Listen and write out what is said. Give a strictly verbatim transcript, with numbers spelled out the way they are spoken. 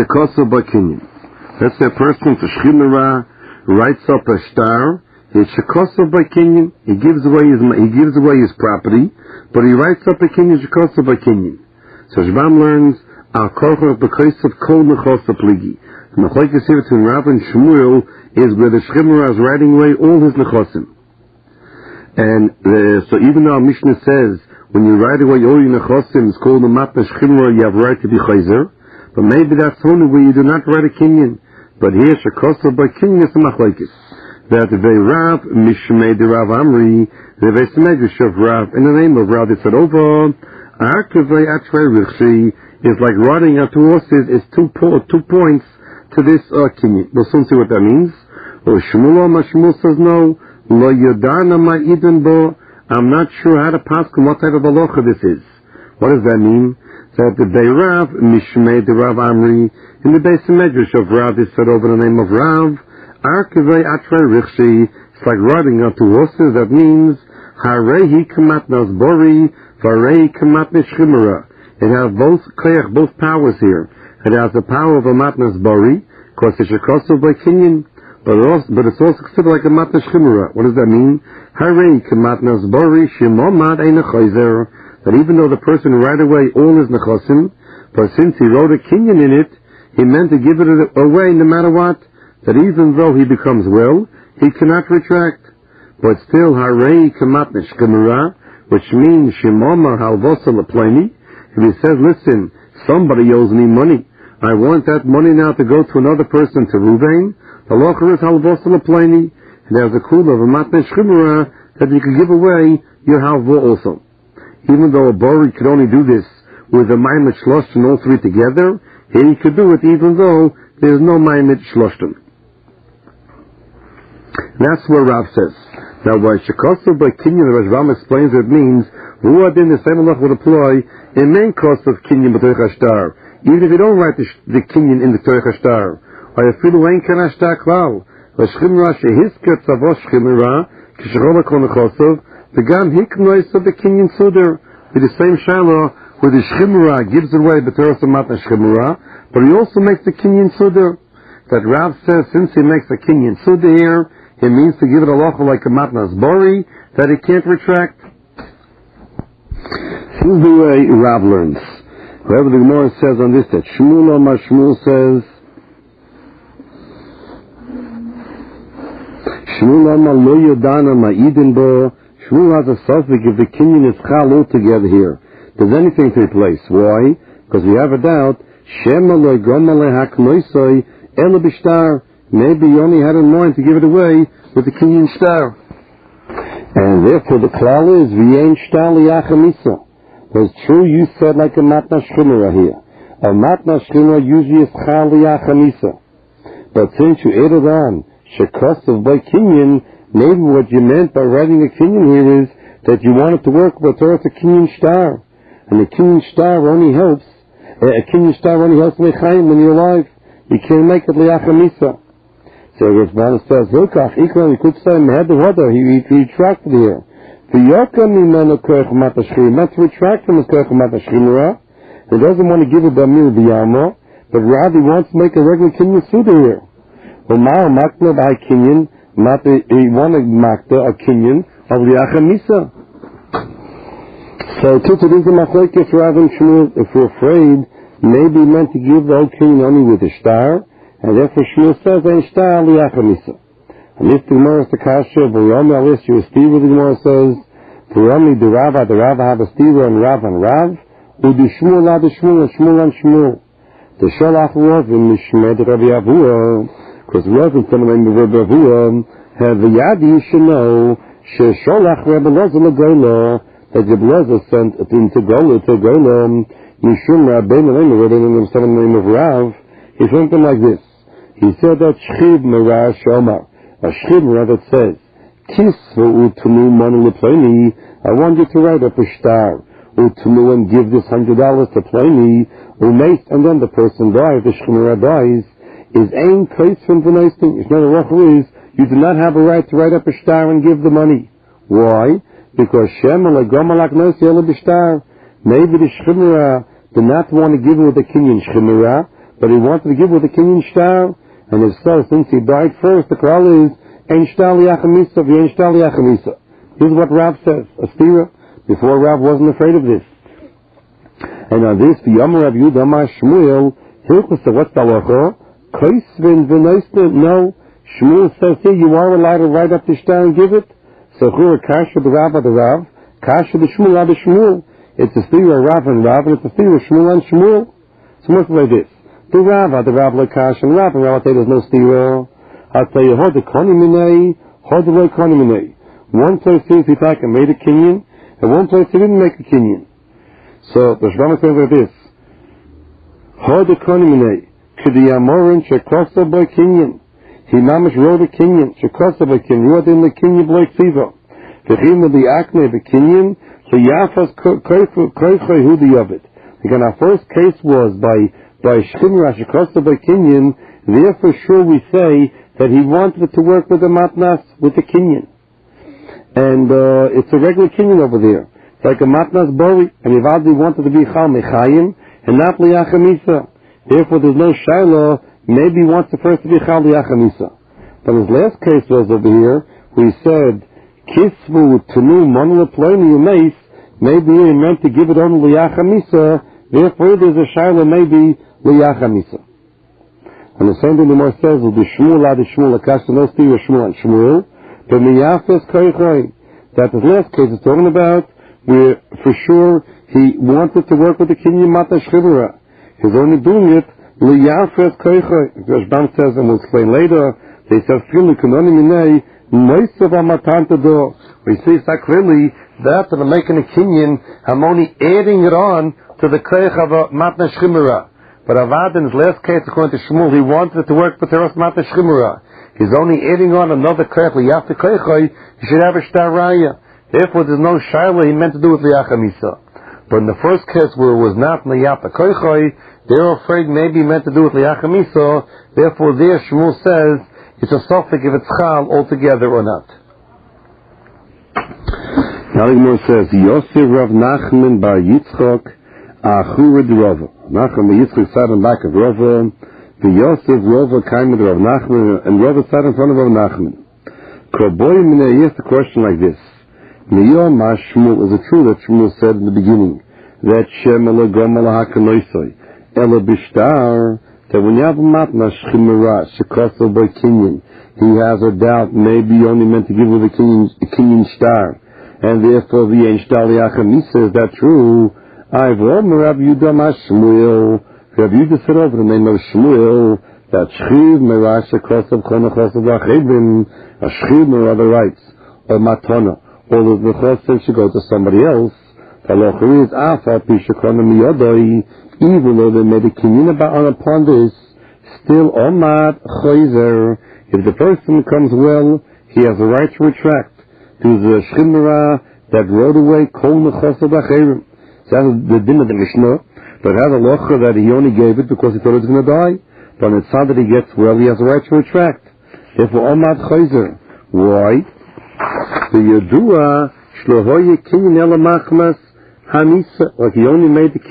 Shekosa by Kinyan. Let's say a person to Shchimera writes up a star. It's Shekosa by Kinyan. He gives away his he gives away his property, but he writes up a Kinyan Shekosa by Kinyan. So Shbam learns Al Korcha B'Kosef Kol Nechosa Pligi. The Machlokes here between Rav and Shmuel is where the Shchimera is writing away all his nechosim. And uh, so even though our Mishnah says when you write away all your nechosim, it's called the matna shchimra, you have a right to be chayzer. But maybe that's only where you do not write a kinyan. But here, shekosa by kinyan is a machlokes. That the Rav Mishmei the Rav Amri, the Vesemedrash of Rav, in the name of Rav, they said over, Arkavei Atrei Richi is like riding on two horses, is two, po- two points to this uh, kinyan. We'll soon see what that means. Or Shmuel, Shmuel says no. Lo Yodana Ma'idin Bo. I'm not sure how to pass what type of halacha this is. What does that mean? That the Beirav Mishmei the Rav Amri in the base medrash of Rav is said over the name of Rav. Arkavei Atrei Richi. It's like riding on two horses. That means Harehi Kamat Nasbori Varehi Kamat Nishchimera. It has both koyach, both powers here. It has the power of a matnas bari, because it's a kosof by kinyan. But, also, but it's also considered like a matnas chimera. What does that mean? Harei kematnas bari shemomad ein chayzer. That even though the person right away all his nechosim, but since he wrote a kinyan in it, he meant to give it away no matter what. That even though he becomes well, he cannot retract. But still, harei kematnas chimera, which means shemomad halvosa lepleni. If he says, listen, somebody owes me money, I want that money now to go to another person, to Ruvain, the locher is halvosa lepleni, and there's a cool of a matne shchimera that you can give away your halvo also. Even though a bori could only do this with a maimet shloshton all three together, here he could do it even though there's no maimet shloshton. That's what Rav says. Now, by shekosav by kinyan, the Rashbam explains what it means. Ruadin, the same halach would apply in main cost of kinyan b'torich hashtar. Even if you don't write the, the kinyan in the torich hashtar, or you feel ein kan hashtar klal, l'shchimra shehisket tzavos shchimra, k'shechol hakol nechosav, v'gam hiknois of the kinyan suder, with the same shaila where the shchimra gives away b'torich matna shchimra, but he also makes the kinyan suder. That Rav says, since he makes a kinyan suder here, it means to give it a locha like a matnas bori, that he can't retract. This is the way Rav learns. Whatever the Gemara says on this, that Shmuel Amar Shmuel says, Shmuel Amar lo yodana ma'idin bo. Shmuel has a suffix if the kinyan is chal altogether here. Does anything take place? Why? Because we have a doubt. Shema lo goma lehaknoisoi ela b'shtar. Maybe you only had in mind to give it away with the kinyan shtar. And therefore the klal is v'yein shtar liyachamisa. It's true you said like a matna shchimera here. A matna shchimera usually is chal liyachamisa. But since you added on shekosav by kinyan, maybe what you meant by writing a kinyan here is that you wanted to work with her as a kinyan shtar. And the kinyan shtar only helps, a kinyan shtar only helps mechayim when you're alive. You can't make it liyachamisa. So Rav says, look, we could say mehed the water. He retracted here. The yoka mimeno koich matashchim. Not to retract from his koich matashchimera. He doesn't want to give it b'amil b'yamo, but rather he wants to make a regular kinyan suda here. Well, ma'al makna by kinyan, he want to makna a kinyan of the achamisa. So to it is a machlokes Rav and Shmuel. If we're afraid, maybe he meant to give the whole kinyan only with a star. And therefore Shmuel says, ein shtar liyachamisa. And this the Gemara is the kasha, v'yomi alis you stira, the Gemara says, v'yomi the Rava, the Rava have a stira, and Rav and Rav, u'di Shmuel la the Shmuel, and Shmuel and Shmuel. The sholach was in Mishmed Rabbi Avua, because it wasn't some of the name of Rabbi Avua, had the yadi you should know, she sholach Rabbi Loza l'goyla, that Rabbi Loza sent it into Gola, to Gola, Mishum Rabbeinu, the name of Rabbeinu, some of the name of Rav, he sent them like this. He said that Shchib Merah Shomar, a Shchib that says, Kisvu Utunu Manu Lepleni, I want you to write up a star, Utunu and give this hundred dollars to Pleni, Umate, and then the person dies, the Shchib dies, is ain place from the nice thing. It's not a rough is, you do not have a right to write up a star and give the money. Why? Because Shem Alagomalak Nosi Ela B'Shtar, maybe the Shchib did not want to give it with the kinyan Shchib, but he wanted to give with the Kenyan star, and if so, since he died first, the call is Ein Shtar Liachamisa, V'Ein Shtar Liachamisa. This is what Rav says, a stira, before Rav wasn't afraid of this. And on this, the Yom Rav Yehuda Amar Shmuel, Hilchus, what's the halacha? Kaisvin v'noistin, no. Shmuel says here, you are allowed to write up the shtar and give it. So Chura Kasha the Rav the Rav, Kasha the Shmuel the Shmuel. It's a stira Rav and Rav, and it's a stira Shmuel and Shmuel. So much like this. The Rav, the Rav like Kasha and Rav, and Rav say there's no stira. I'll tell you, Hod the Koniminei, Hod the Koniminei. One place says he back and made a Kenyan, and one place he didn't make a Kenyan. So the Shema says like this. Hod the Koniminei, K'diyamorin shekosa by Kenyan. He mamish wrote a Kenyan, shekosa by Kenyan, wrote in the Kenyan bloik siva. V'chim the akne the Kenyan, she'yafas koichoi hudi of it. Again, our first case was by, by Shchimra shekosa by Kenyan, there for sure we say that he wanted to work with the matnas, with the Kenyan. And, uh, it's a regular Kenyan over there. It's like a matnas bori, and Ivadi wanted to be chal mechayim, and not liyachamisa. Therefore, there's no shiloh. Maybe he wants the first to be chal liyachamisa. But his last case was over here, where he said, kisvu tenu monu leploini umeis, maybe he meant to give it only liyachamisa, therefore there's a shiloh maybe liyachamisa. And the same thing the more says, will be Shmuel ad Shmuel, akash no stira Shmuel and Shmuel, but miyafes koichoi. That his last case is talking about, where for sure he wanted to work with the Kenyan Mata Shchibura. He's only doing it liyafes koichoi. The Rashbam says, and we'll explain later, they said, Fili kunoni minei, moisav amatanta do. We see that clearly, that that I'm making a Kenyan, I'm only adding it on to the koich of a Mata Shchibura. But Avad, in his last case, according to Shmuel, he wanted to work with Teros Mata Shchimura. He's only adding on another koich, Liyafi Koichoi, he should have a Shtar Raya. Therefore, there's no Shaila he meant to do with Liyachamisa. But in the first case, where it was not Liyafi Koichoi, they're afraid maybe he meant to do with Liyachamisa. Therefore, there Shmuel says, it's a suffix if it's Chal altogether or not. Now the Gemara says, Yosef Rav Nachman bar Yitzchok, Achura de Rava. Nachman Yitzchak sat in back of Rava. The Yosef Rava came with Rav Nachman, and Rava sat in front of Rav Nachman. Koboy Minei, he asked a question like this. Niyom Ma Shmuel, is it true that Shmuel said in the beginning that Shem Ela Gom Ela HaKanoisoi Ela Bishtar, that when you have a matna Shchimera Shekoso by Kenyan, he has a doubt maybe he only meant to give with a Kenyan, a Kenyan star, and therefore the Ein Shtar Liachamisa, is that true? I've Omer Rav Yehuda Ma Shmuel. Rav Yehuda said over the name of Shmuel that Shchiv Merah Shekoso B'Chonachos B'Achevim, a Shchiv Merah the rights, or Matona, or the B'Chosem should go to somebody else. Halacha is Afa Pishakona Miyodoi, even though they made a kinyan upon this, still Omad Choizer. If the person comes well, he has a right to retract. There's a Shchimera that rode away Kol Nechos B'Achevim. That's the din of the Mishnah, but has a locha that he only gave it because he thought it was going to die. But it's not that he gets well, he has a right to retract. Therefore, Omad Chayzer. Why? The Yedua Shlohoye Kinyan Ela Machmas Hanisa, like he only made the